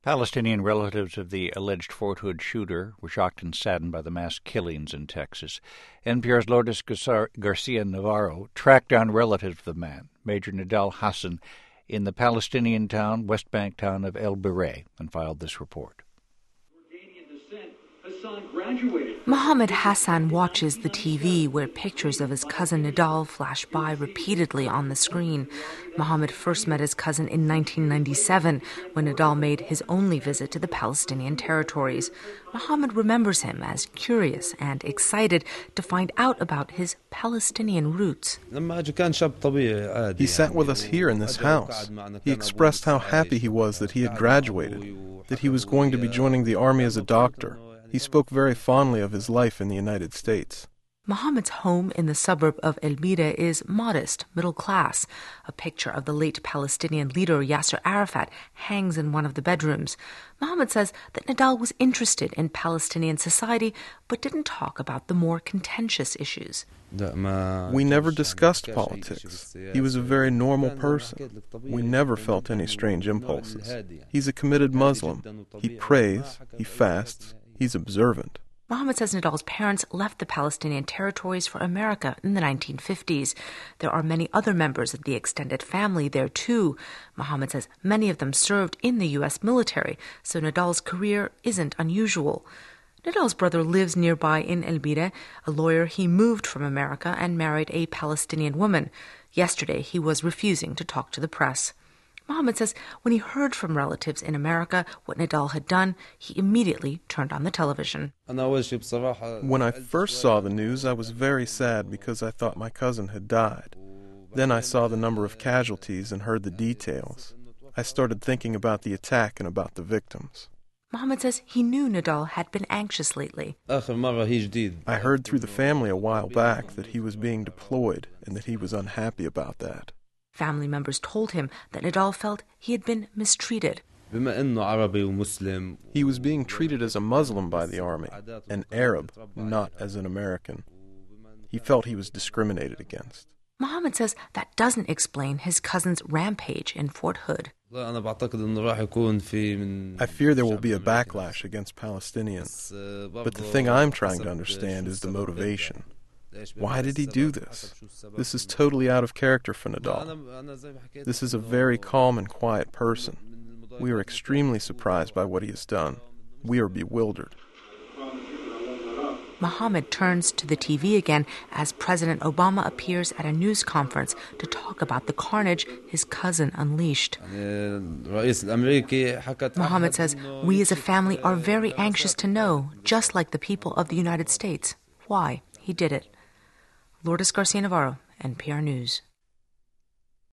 Palestinian relatives of the alleged Fort Hood shooter were shocked and saddened by the mass killings in Texas. NPR's Lourdes Garcia Navarro tracked down relatives of the man, Major Nidal Hassan, in the Palestinian West Bank town of El Bereh, and filed this report. Mohammed Hassan watches the TV where pictures of his cousin Nidal flash by repeatedly on the screen. Mohammed first met his cousin in 1997 when Nidal made his only visit to the Palestinian territories. Mohammed remembers him as curious and excited to find out about his Palestinian roots. He sat with us here in this house. He expressed how happy he was that he had graduated, that he was going to be joining the army as a doctor. He spoke very fondly of his life in the United States. Mohammed's home in the suburb of El Bereh is modest, middle class. A picture of the late Palestinian leader Yasser Arafat hangs in one of the bedrooms. Mohammed says that Nidal was interested in Palestinian society, but didn't talk about the more contentious issues. We never discussed politics. He was a very normal person. We never felt any strange impulses. He's a committed Muslim. He prays, he fasts, he's observant. Mohammed says Nidal's parents left the Palestinian territories for America in the 1950s. There are many other members of the extended family there, too. Mohammed says many of them served in the U.S. military, so Nidal's career isn't unusual. Nidal's brother lives nearby in El Bereh. A lawyer, he moved from America and married a Palestinian woman. Yesterday, he was refusing to talk to the press. Mohammed says when he heard from relatives in America what Nidal had done, he immediately turned on the television. When I first saw the news, I was very sad because I thought my cousin had died. Then I saw the number of casualties and heard the details. I started thinking about the attack and about the victims. Mohammed says he knew Nidal had been anxious lately. I heard through the family a while back that he was being deployed and that he was unhappy about that. Family members told him that Nidal felt he had been mistreated. He was being treated as a Muslim by the army, an Arab, not as an American. He felt he was discriminated against. Mohammed says that doesn't explain his cousin's rampage in Fort Hood. I fear there will be a backlash against Palestinians. But the thing I'm trying to understand is the motivation. Why did he do this? This is totally out of character for Nidal. This is a very calm and quiet person. We are extremely surprised by what he has done. We are bewildered. Mohammed turns to the TV again as President Obama appears at a news conference to talk about the carnage his cousin unleashed. Mohammed says, "We as a family are very anxious to know, just like the people of the United States, why he did it." Lourdes Garcia Navarro, NPR News.